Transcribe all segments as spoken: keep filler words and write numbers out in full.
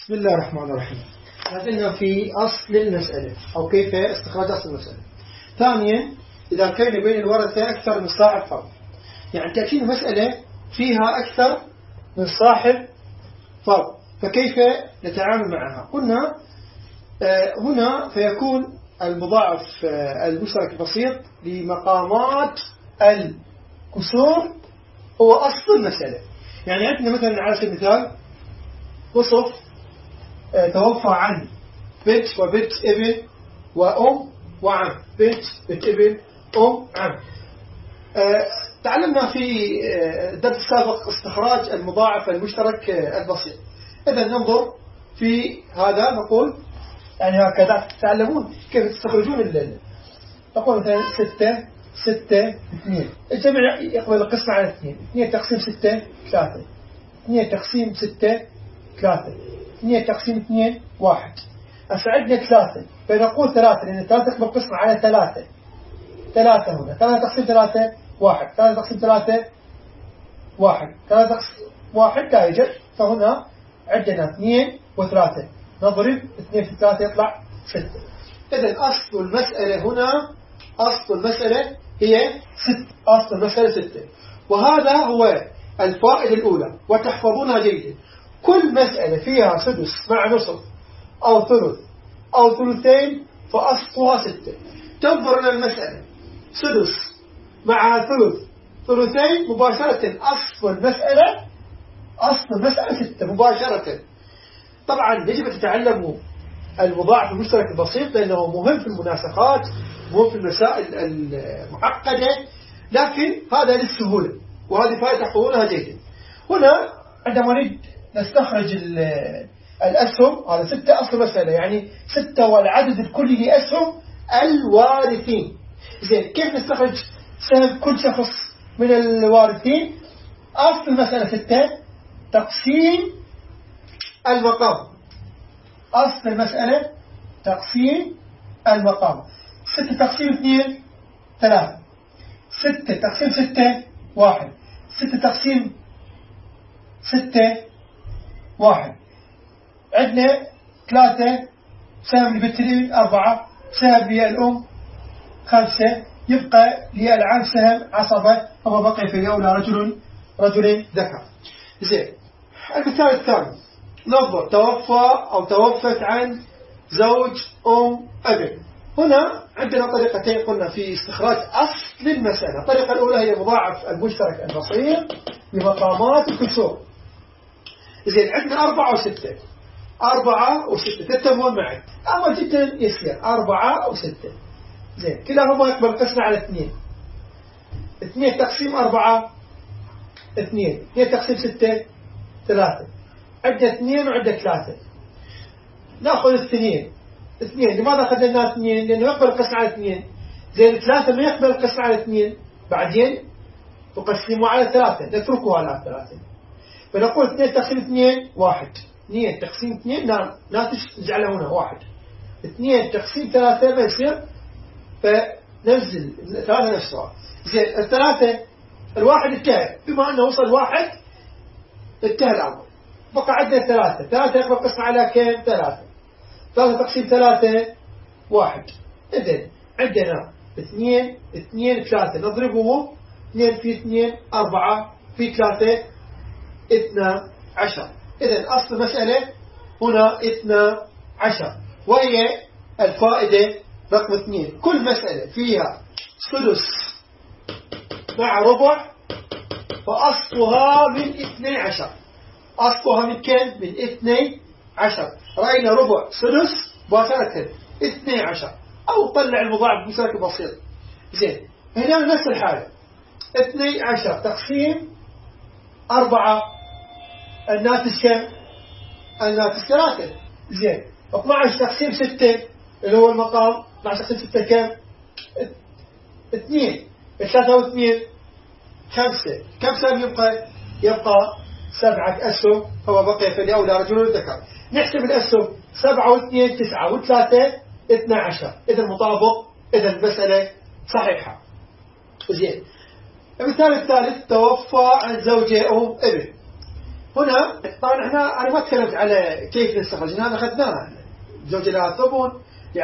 بسم الله الرحمن الرحيم. لازلنا في أصل المسألة أو كيف استخراج أصل المسألة. ثانيا، إذا كان بين الورثة أكثر من صاحب فرض، يعني تأتي مسألة فيها أكثر من صاحب فرض، فكيف نتعامل معها؟ قلنا آه هنا فيكون المضاعف آه المشترك البسيط لمقامات الكسور هو أصل المسألة. يعني عندنا مثلا على سبيل المثال وصف آه توفى عن بنت وبنت ابن وأم وعم، بنت بنت ابن أم عم. آه تعلمنا في الدرس السابق استخراج المضاعف المشترك البسيط. إذا ننظر في هذا نقول يعني هكذا تتعلمون كيف تستخرجون الليل. نقول مثلا ستة ستة اثنين، الجمع يقبل القسمة على اثنين، اثنين تقسيم ستة ثلاثة، اثنين تقسيم ستة ثلاثة، اثنين تقسيم اثنين واحد. أسعدنا ثلاثة، فنقول ثلاثة لأن ثلاثة يقبل القسمة على ثلاثة، ثلاثة هنا، ثلاثة تقسيم ثلاثة واحد، ثلاثة تقسيم ثلاثة واحد، ثلاثة تقسيم واحد لا يوجد، فهنا عندنا اثنين وثلاثة، نضرب اثنين في ثلاثة يطلع ستة. إذن أصل المسألة هنا أصل المسألة هي ست، أصل المسألة ستة. وهذا هو الفائدة الأولى وتحفظونها جيدا. كل مسألة فيها سدس مع نصف أو ثلث أو ثلثين فأصلها ستة. تنظر إلى المسألة سدس مع ثلث ثلثين مباشرة أصل المسألة أصل المسألة ستة مباشرة. طبعا يجب أن تتعلموا المضاعف المشترك البسيط لأنه مهم في المناسخات، مهم في المسائل المعقدة، لكن هذا للسهولة وهذه فائدة تحفظونها جيدا. هنا عندما نريد نستخرج الأسهم، هذا ستة أصل مسألة، يعني ستة والعدد الكلي لأسهم الوارثين. زين، كيف نستخرج سهم كل شخص من الوارثين؟ أصل المسألة ستة تقسيم المقام، أصل المسألة تقسيم المقام. ستة تقسيم اثنين ثلاثة، ستة تقسيم ستة واحد، ستة تقسيم ستة واحد. عندنا ثلاثة سهم للبنت أربعة، سهم للأم خمسة، يبقى للعم سهم عصبة، فما بقي في الأولى رجل رجل ذكر. زين، المثال الثاني ننظر توفى أو توفت عن زوج أم أبن. هنا عندنا طريقتين قلنا في استخراج أصل المسألة. الطريقة الأولى هي مضاعف المشترك البسيط لمقامات الكسور. زين، عندنا أربعة وستة، أربعة وستة تتفقون معي، أمر جدا يسير، أربعة وستة. زين، كلاهما يقبل القسمة على اثنين، اثنين تقسيم أربعة اثنين، اثنين تقسيم ستة ثلاثة، عندنا اثنين وعندنا ثلاثة. نأخذ اثنين اثنين، لماذا أخذنا اثنين؟ لأنه يقبل القسمة على اثنين. زين، ثلاثة ما يقبل القسمة على اثنين، بعدين تقسموا على ثلاثة، نتركها على ثلاثة، فنقول اثنين تقسيم اثنين واحد، اثنين تقسيم اثنين ناتج نجعلها هنا واحد، اثنين تقسيم ثلاثة ما يصير، فننزل ثلاثة نفسها. زين، الثلاثة الواحد انتهى، بما أنه وصل واحد انتهى الأمر، بقى عندنا ثلاثة، ثلاثة يقبل القسمة على كم؟ ثلاثة، ثلاثة تقسيم ثلاثة واحد. إذن عندنا اثنين اثنين ثلاثة، نضربه اثنين في اثنين أربعة، في ثلاثة اثنى عشر. إذن أصل المسألة هنا اثنى عشر، وهي الفائدة رقم اثنين. كل مسألة فيها سدس مع ربع فأصلها من اثني عشر، أصلها من كم؟ من اثني عشر. رأينا ربع سدس مباشرة اثني عشر، أو طلع المضاعف بشكل بسيط. زين، هنا نفس الحالة، اثني عشر تقسيم أربعة، الناتج كم؟ الناتج ثلاثة. زين، اثني عشر تقسيم ستة اللي هو المقام، اثني عشر تقسيم ستة كم؟ اثنين، ثلاثة واثنين خمسة، كم سهم يبقى؟ يبقى سبعة أسهم، فما بقي في الأولى رجل ذكر. نحسب الأسهم، سبعة واثنين تسعة وثلاثة اثنى عشر، إذا مطابق، إذا المسألة صحيحة. زين، المثال الثالث توفى عن زوجة أم ابن. هنا طبعا احنا أنا ما تكلمت على كيف نستخرج، هذا أخذناه. زوجة لها ثمن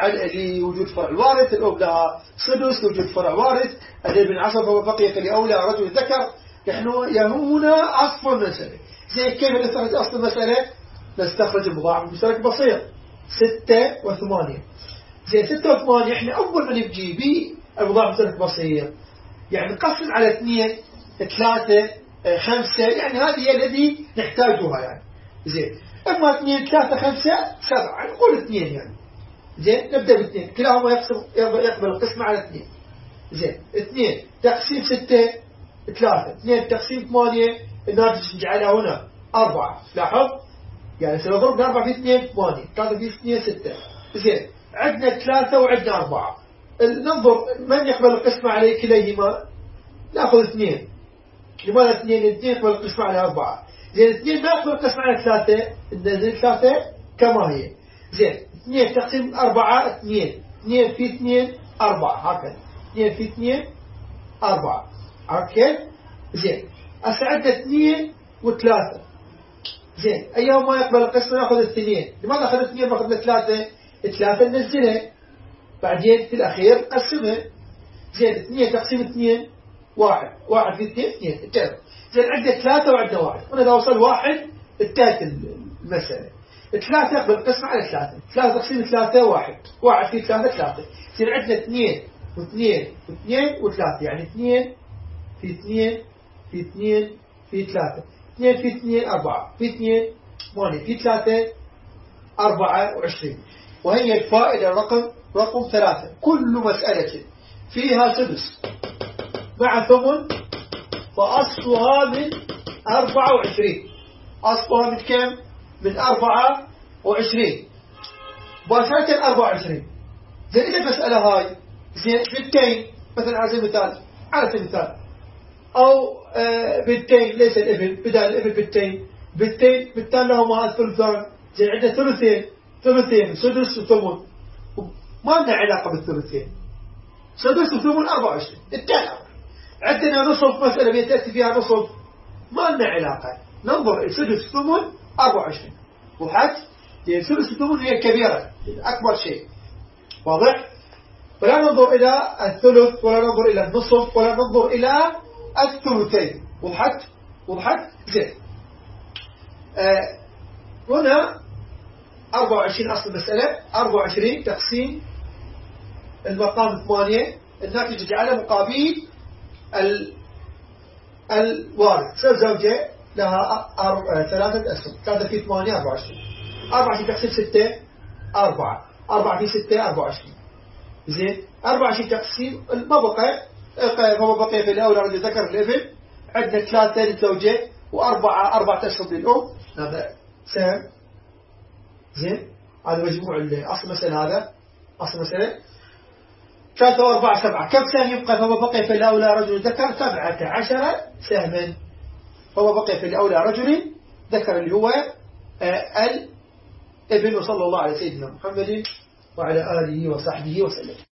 لوجود فرع وارث، الأب لها سدس لوجود فرع وارث، الابن عصب وبقي فلأولى رجل ذكر. نحن يهمنا أصل المسألة. زي كيف نستخرج أصل المسألة؟ نستخرج المضاعف المشترك بسيط ستة وثمانية. زي ستة وثمانية احنا أول ما نبجي بالمضاعف المشترك بسيط يعني نقسم على اثنين ثلاثة خمسة، يعني هذه هي الذي نحتاجها يعني. زين اما اثنين ثلاثة خمسة سبعة نقول اثنين يعني. زين نبدأ باثنين كلاهما يقسم يقبل القسمة على اثنين. زين اثنين تقسيم ستة ثلاثة، اثنين تقسيم ثمانية الناتج نجعلها هنا أربعة. لاحظ يعني سنضرب أربعة في اثنين ثمانية، ثلاثة في اثنين ستة. زين عندنا ثلاثة وعندنا أربعة، ننظر من يقبل القسمة عليه كليهما. نأخذ اثنين. لماذا اثنين؟ اثنين يقبل القسمة على أربعة. زين اثنين ما يقبل القسمة على ثلاثة، ننزل ثلاثة كما هي. زين اثنين تقسيم أربعة اثنين، اثنين في اثنين أربعة، هكذا اثنين في اثنين أربعة هكذا. زين هسه عندنا اثنين وثلاثة. زين أيهما يقبل القسمة؟ نأخذ الاثنين. لماذا أخذ اثنين ما أخذنا ثلاثة؟ ثلاثة ننزلها بعدين في الأخير قسمها. زين اثنين تقسيم اثنين واحد، واحد في اثنين اثنين انتهى. زين عندنا ثلاثة وعندنا واحد، هنا إذا وصل واحد انتهت المسألة. ثلاثة يقبل القسمة على ثلاثة، ثلاثة تقسيم ثلاثة واحد، واحد في ثلاثة ثلاثة. زين عندنا اثنين واثنين واثنين وثلاثة، يعني اثنين في اثنين في اثنين في ثلاثة، اثنين في اثنين أربعة، في اثنين ثمانية، في ثلاثة أربعة وعشرين. وهي الفائدة رقم رقم ثلاثة. كل مسألة فيها سدس مع ثمن فأصلها من أربعة وعشرين. أصلها من كم؟ من أربعة وعشرين باشرة أربعة وعشرين. زين إذا المسألة هاي زين بنتين مثلا على سبيل المثال، على سبيل المثال أو آه بنتين ليس الابن بدل الابن بنتين، بنتين بنتين لهما الثلثان. زين عندنا ثلثين، ثلثين سدس وثمن، ما لنا علاقة بالثلثين. سدس وثمن أربعة وعشرين انتهى. عندنا نصف مسألة بيتأتي فيها نصف، ما لنا علاقة. ننظر سدس ثمن أربعة وعشرين وحد، لأن سدس الثمن هي كبيرة أكبر شيء، واضح؟ ولا ننظر إلى الثلث ولا ننظر إلى النصف ولا ننظر إلى الثلثين. وضحت؟ وضحت؟ زين آه هنا أربعة وعشرين أصل المسألة، أربعة وعشرين تقسيم المقام ثمانية، الناتج يجعله مقابل ال الوارث. زوجة لها ثلاثة أسهم، ثلاثة في ثمانية أربعة وعشرين، أربعة في تقسيم ستة أربعة، أربعة في ستة أربعة وعشرين. زين أربعة وعشرين تقسيم ما بقى ما بقي في الأولى رجل ذكر الابن. عندنا ثلاثة للزوجة وأربعة أربعة أسهم للأم، هذا سهم. زين هذا مجموع أصل مسألة، هذا أصل مسألة. ثلاثة وأربعة سبعة، كم سهم يبقى؟ فما بقي في الأولى رجل ذكر سبعة عشر سهما. فما بقي في الأولى رجل ذكر اللي هو الابن. وصلى الله على سيدنا محمد وعلى آله وصحبه وسلم.